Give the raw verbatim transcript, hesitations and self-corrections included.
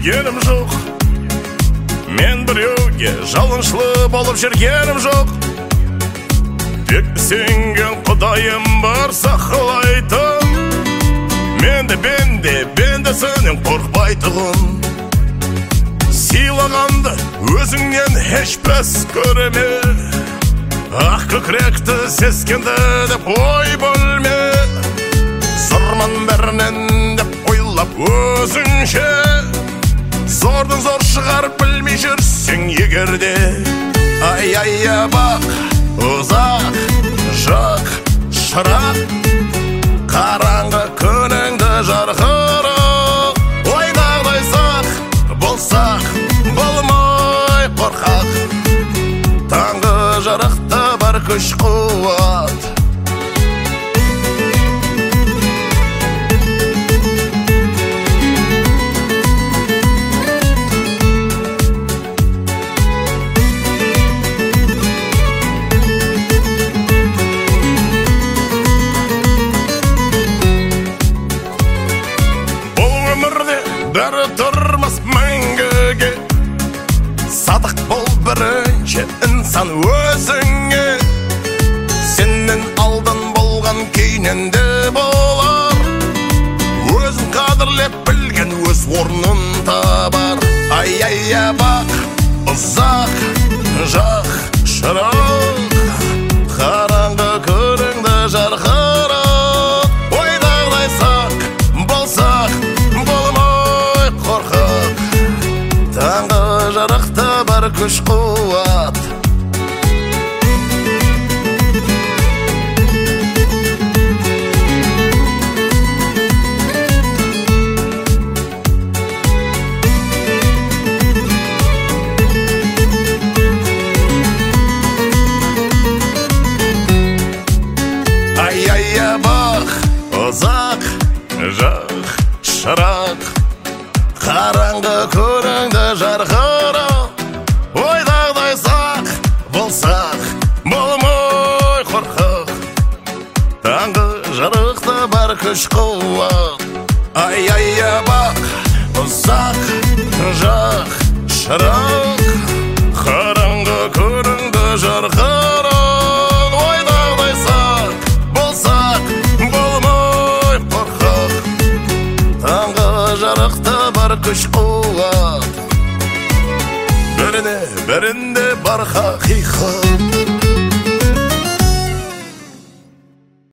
көргенім жоқ, мен біреуге жалыншылы болып жүргенім жоқ. Тек сенген құдайым бар сақылайтын, менде бенде бенде сенен қорқпайтығын. Сыйлағанды өзіңнен ешбір көрме, ақ көкіректі сескенді деп ой бөлме. Сырман бәрінен деп ойлап өзіңше, зордың зор шығар білмей жүрсең егерде. Ай-ай-я бақ, ұзақ, жақ, шырақ, қараңғы күніңді жарқырық. Ойдағдай сақ, болсақ, болмай қорқақ, таңғы жарықта бар күш қуат. Бәрі тұрмас мәңгіге, садық бол бірінші інсан өзіңе. Сенен алдын болған кейінен де болар, өзін қадірлеп білген өз орнын табар. Ай-ай-я бақ, ұзақ, жақ, шырақ, қараңғы көріңді жарқырық. Ойдағдай сақ, болсақ, таңғы жарықта бар күш қуат. Ай-ай-я бақ, ұзақ, жақ, шырақ, қараңғы көріңді жарқырық. Ойдағдай сақ, болсақ, болмай қорқақ, таңғы жарықта бар күш қуат. Ай-ай-я бақ, ұзақ, жақ, шырақ, қараңғы көріңді жарқырық. Ойдағдай сақ, болсақ, болмай қорқақ, таңғы жарықта бар күш қуат. Біріне бірінде бар хақиқат.